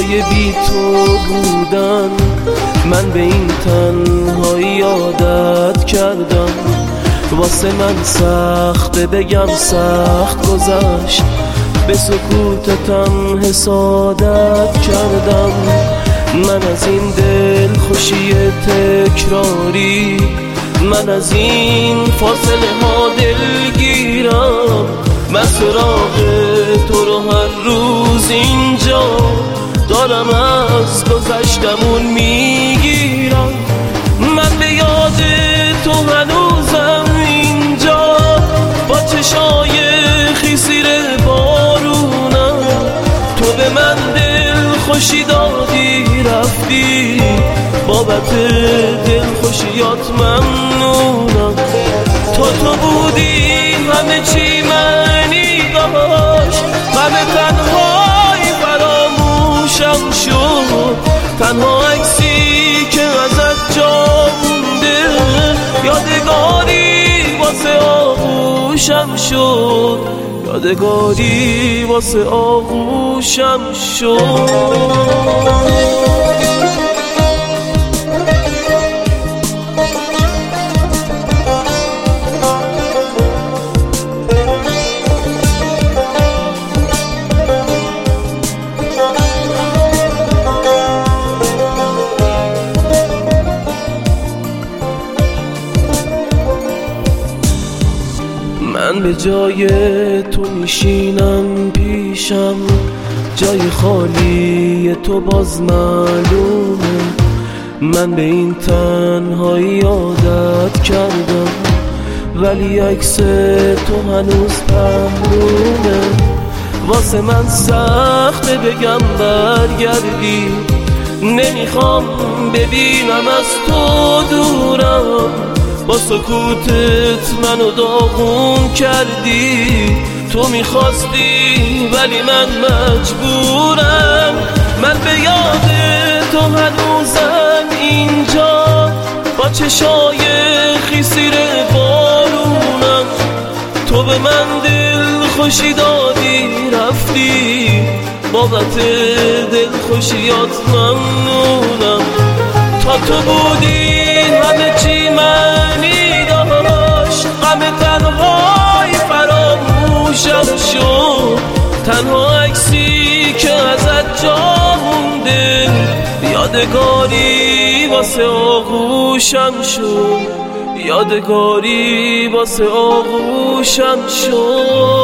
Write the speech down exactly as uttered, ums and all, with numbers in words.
روزای بی تو بودن، من به این تنهایی عادت کردم. واسه من سخته بگم سخت گذشت، به سکوتتم حسادت کردم. من از این دل خوشی تکراری، من از این فاصله ها دلگیرم. من سراغ تو رو هر روز اینجا دارم، از گذشتمون میگیرم. من به یاد تو هنوزم اینجا، با چشای خیسیر بارونم. تو به من دل خوشی دادی رفتی، بابت دل خوشیات ممنونم. تو تو بودی همه چی معنی داشت، همه تنهایی فراموشم شد. تنها عکسی که ازت جا مونده، یادگاری واسه آغوشم شد. یادگاری واسه آغوشم شد. من به جای تو میشینم پیشم، جای خالی تو باز معلومه. من به این تنهایی عادت کردم، ولی عکس تو هنوز پهلومه. واسه من سخته بگم برگردی، نمیخوام ببینم از تو دورم. با سکوتت منو داغون کردی، تو میخواستی ولی من مجبورم. من به یاد تو هنوزم اینجا، با چشای خیسیر بارونم. تو به من دل خوشی دادی رفتی، بابت دل خوشیات ممنونم. تا تو بودی همه چی معنی داشت، غم تنهایی فراموشم شد. تنها عکسی که ازت جا مونده، یادگاری واسه آغوشم شد. یادگاری واسه آغوشم شد.